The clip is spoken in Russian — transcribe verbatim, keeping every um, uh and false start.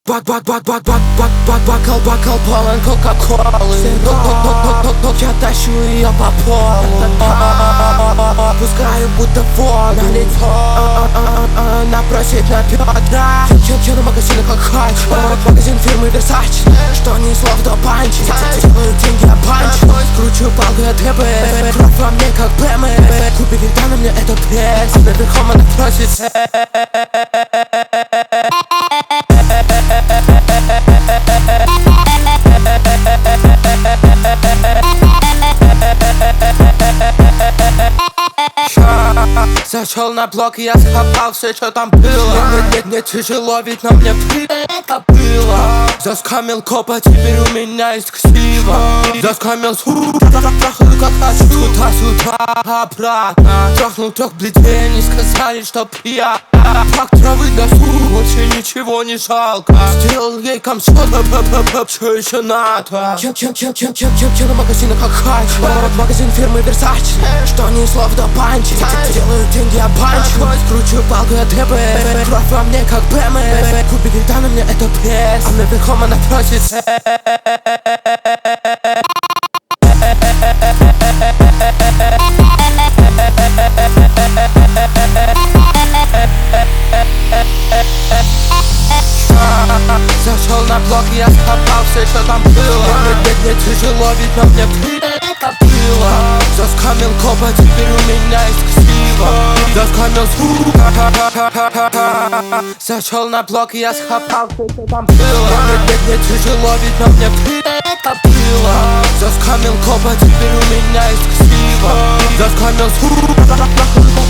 бат бат бат бат бат бат бат бакал бакал полон кока-колы. Я тащу ее по полу, пускаю будто воду на лицо. Она просит на бедра. Я на магазине как хач, магазин фирмы Versace, что ни слов до панчи. Делаю деньги о панчи, кручу палку от ТБ. Кровь во мне как БМ. Купи винта на мне это пресс, наверхом она просит. Зашел на блок, и я схапал все, что там было. Нет, нет, нет, тяжело, ведь на мне прика было. Заскамил копа, теперь у меня есть ксива. Заскамил су, трахаю как хочу. Туда-сюда, обратно. Трахнул трех бледей, они сказали, что приятно. Пак травы до су, больше ничего не жалко. Сделал ей комсот, что еще надо? Чем, чем, чем, чем, чем, чем, чем на магазине как хач. Магазин фирмы Versace, что ни слов до панчи. Делаю деньги о панчи, кручу палку от ТБ. Кровь во мне как БМ. Купи винта на мне это пресс, а наверхом она просит. Зашел на блок, и я схапал все, что там было. Нет, нет, нет, тяжело, ведь на мне прика было. Заскамил копа, теперь у меня есть ксива. Заскамил су. Зашел на блок, и я схапал все, что там было. Нет, нет, нет, тяжело, ведь на мне прика было. Заскамил копа, теперь у меня есть ксива. Заскамил су.